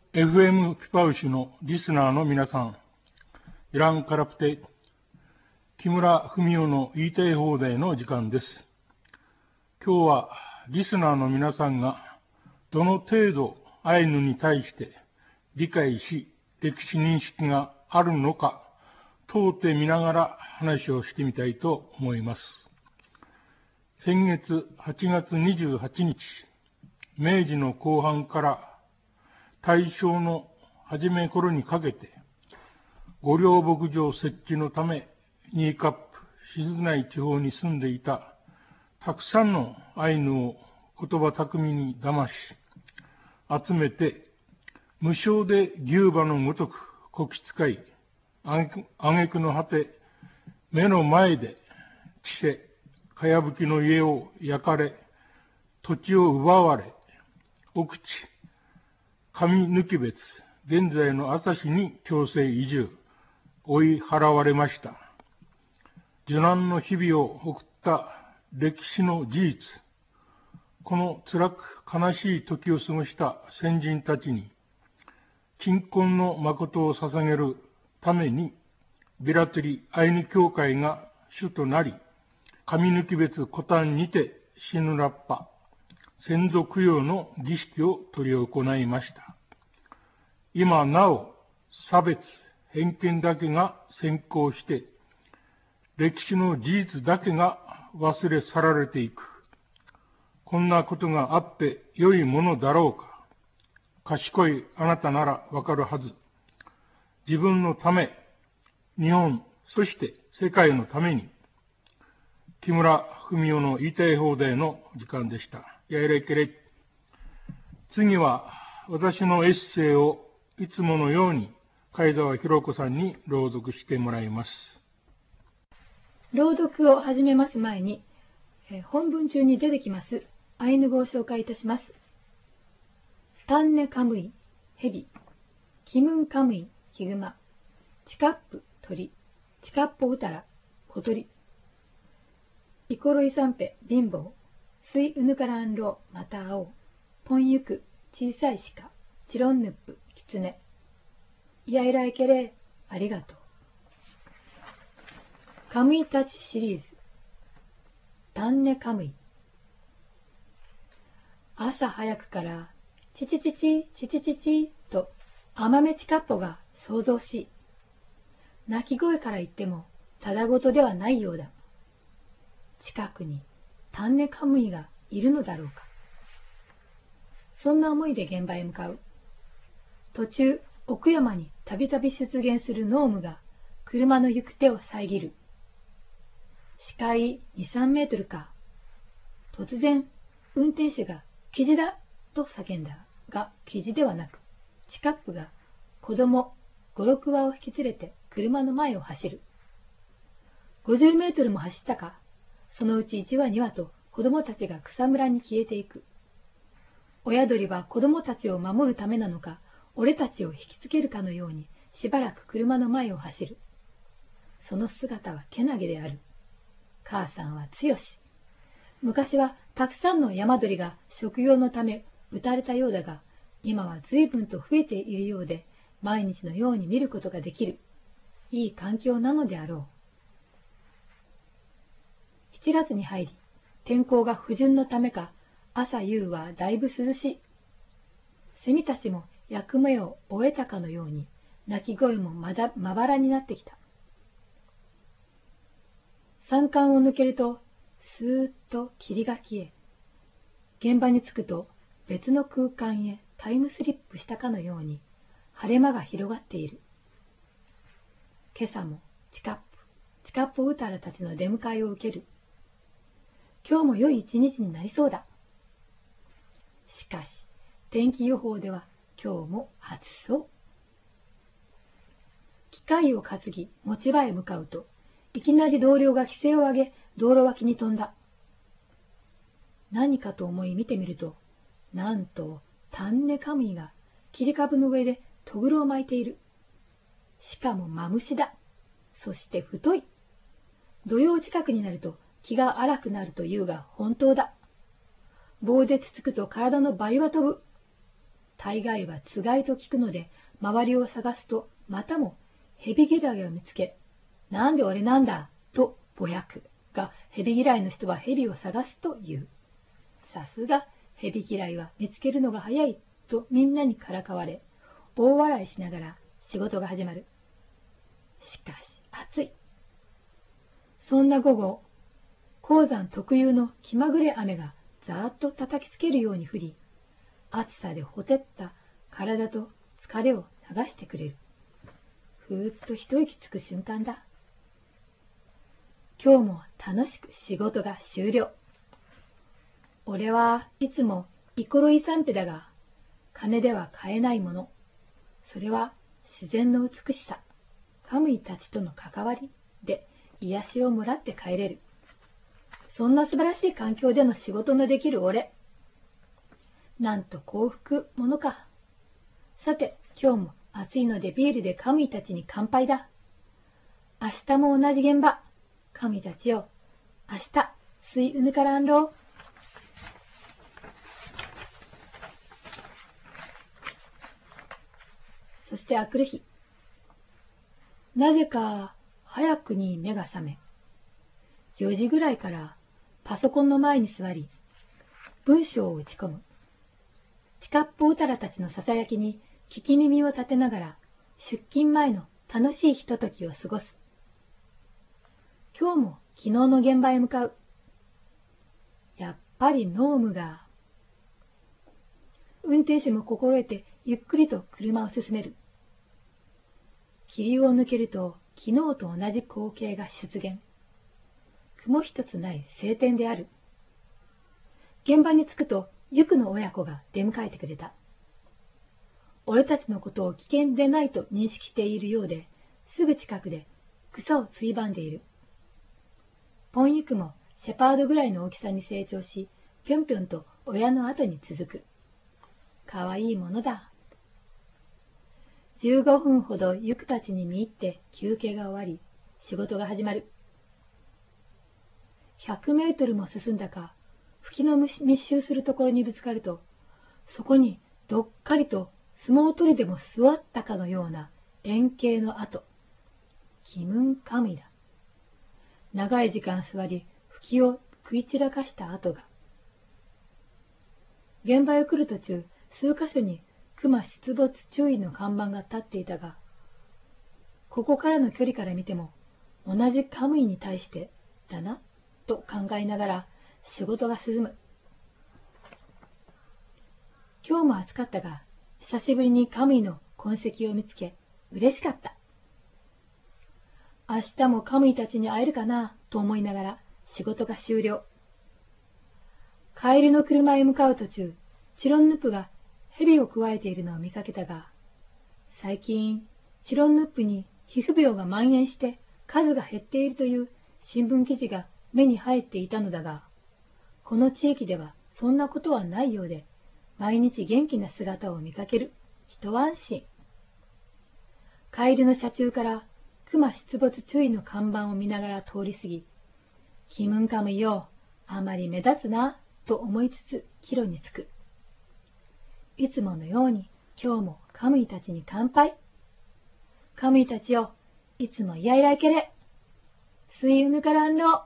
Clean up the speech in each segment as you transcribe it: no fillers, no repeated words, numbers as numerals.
FM ピパウシのリスナーの皆さん、イランカラプテ、木村文夫の言いたい放題の時間です。今日はリスナーの皆さんがどの程度アイヌに対して理解し、歴史認識があるのか問うてみながら話をしてみたいと思います。先月8月28日、明治の後半から大正の初め頃にかけて、御陵牧場設置のため、ニーカップ、静内地方に住んでいた、たくさんのアイヌを言葉巧みに騙し、集めて、無償で牛馬のごとくこき使い、挙句の果て、目の前で、地勢、かやぶきの家を焼かれ、土地を奪われ、奥地、上抜別、現在の朝日に強制移住、追い払われました。受難の日々を送った歴史の事実、この辛く悲しい時を過ごした先人たちに、鎮魂の誠を捧げるために、ビラトリアイヌ教会が主となり、上抜別古丹にてシヌラッパ、先祖供養の儀式を執り行いました。今なお、差別、偏見だけが先行して、歴史の事実だけが忘れ去られていく。こんなことがあって良いものだろうか。賢いあなたならわかるはず。自分のため、日本、そして世界のために、木村文夫の言いたい放題の時間でした。やいれけれ。次は私のエッセイをいつものように貝澤博子さんに朗読してもらいます。 朗読を始めます前に、本文中に出てきますアイヌ語を紹介いたします。タンネカムイ、ヘビ、キムンカムイ、ヒグマ、チカップ、鳥、チカッポウタラ、小鳥、イコロイサンペ、貧乏、スイウヌカランロー、また青、ポンユク、小さい鹿、チロンヌップ、キツネ、イヤイライケレー、ありがとう。カムイたちシリーズ、タンネカムイ。朝早くから、チチチチ、チチチチと、アマメチカッポが想像しい。鳴き声から言っても、ただごとではないようだ。近くに、タンネカムイがいるのだろうか。そんな思いで現場へ向かう。途中、奥山にたびたび出現するノームが、車の行く手を遮る。視界2、3メートルか。突然、運転手が、キジだと叫んだが、キジではなく、チカップが子供5、6羽を引き連れて車の前を走る。50メートルも走ったか。そのうち1羽2羽と子供たちが草むらに消えていく。親鳥は子供たちを守るためなのか、俺たちを引きつけるかのようにしばらく車の前を走る。その姿はけなげである。母さんは強し。昔はたくさんの山鳥が食用のため撃たれたようだが、今は随分と増えているようで、毎日のように見ることができる。いい環境なのであろう。7月に入り、天候が不順のためか、朝夕はだいぶ涼しい。セミたちも役目を終えたかのように、鳴き声もまばらになってきた。山間を抜けると、スーッと霧が消え、現場に着くと別の空間へタイムスリップしたかのように、晴れ間が広がっている。今朝もチカップウタラたちの出迎えを受ける。今日も良い一日になりそうだ。しかし、天気予報では今日も暑そう。機械を担ぎ持ち場へ向かうと、いきなり同僚が規制を上げ、道路脇に飛んだ。何かと思い見てみると、なんとタンネカムイが切り株の上でトグロを巻いている。しかもマムシだ。そして太い。土曜近くになると気が荒くなるというが本当だ。棒でつつくと体の倍は飛ぶ。 大概はつがいと聞くので、周りを探すと、またも蛇嫌いを見つけ、なんで俺なんだとぼやくが、蛇嫌いの人は蛇を探すと言う。さすが蛇嫌いは見つけるのが早いとみんなにからかわれ、大笑いしながら仕事が始まる。しかし暑い。そんな午後、鉱山特有の気まぐれ雨がざーっと叩きつけるように降り、暑さでほてった体と疲れを流してくれる。ふーっと一息つく瞬間だ。今日も楽しく仕事が終了。俺はいつもイコロイサンペだが、金では買えないもの。それは自然の美しさ、カムイたちとの関わりで癒しをもらって帰れる。そんな素晴らしい環境での仕事のできる俺。なんと幸福ものか。さて、今日も暑いのでビールでカムイたちに乾杯だ。明日も同じ現場。カムイたちよ。明日、スイウヌカランロー。そしてあくる日、なぜか早くに目が覚め、4時ぐらいからパソコンの前に座り、文章を打ち込む。ちかっぽうたらたちのささやきに聞き耳を立てながら、出勤前の楽しいひとときを過ごす。今日も昨日の現場へ向かう。やっぱりノームが。運転手も心得てゆっくりと車を進める。霧を抜けると昨日と同じ光景が出現。雲一つない晴天である。現場に着くとユクの親子が出迎えてくれた。俺たちのことを危険でないと認識しているようで、すぐ近くで草をついばんでいる。ポンユクもシェパードぐらいの大きさに成長し、ぴょんぴょんと親の後に続く。かわいいものだ。15分ほどユクたちに見入って休憩が終わり、仕事が始まる。100メートルも進んだか、吹きの密集するところにぶつかると、そこにどっかりと相撲取りでも座ったかのような円形の跡。気分神だ。長い時間座り、吹きを食い散らかした跡が。現場へ来る途中、数カ所に熊出没注意の看板が立っていたが、ここからの距離から見ても、同じカムイに対してだな、と考えながら仕事が進む。今日も暑かったが、久しぶりにカムイの痕跡を見つけ、嬉しかった。明日もカムイたちに会えるかな、と思いながら仕事が終了。帰りの車へ向かう途中、チロンヌップが蛇をくわえているのを見かけたが、最近、チロンヌップに皮膚病が蔓延して数が減っているという新聞記事が目に入っていたのだが、この地域ではそんなことはないようで、毎日元気な姿を見かける。一安心。帰りの車中から熊出没注意の看板を見ながら通り過ぎ、気分かむよ、あまり目立つな、と思いつつ帰路に着く。いつものように今日もカムイたちに乾杯。カムイたちよ、いつもやいらいけれ。スイウヌカランロ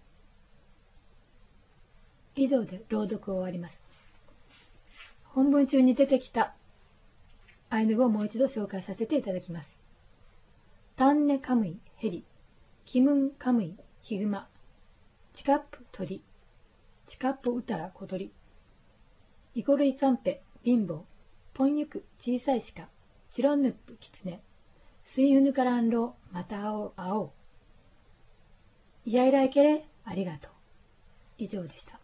ー。以上で朗読を終わります。本文中に出てきたアイヌ語をもう一度紹介させていただきます。タンネカムイヘリ、キムンカムイヒグマ、チカップ鳥、チカップウタラ小鳥、イコルイサンペ貧乏、ポンユク小さい鹿、チロンヌップキツネ、スイウヌカランローまた会おう。イヤイライケレありがとう。以上でした。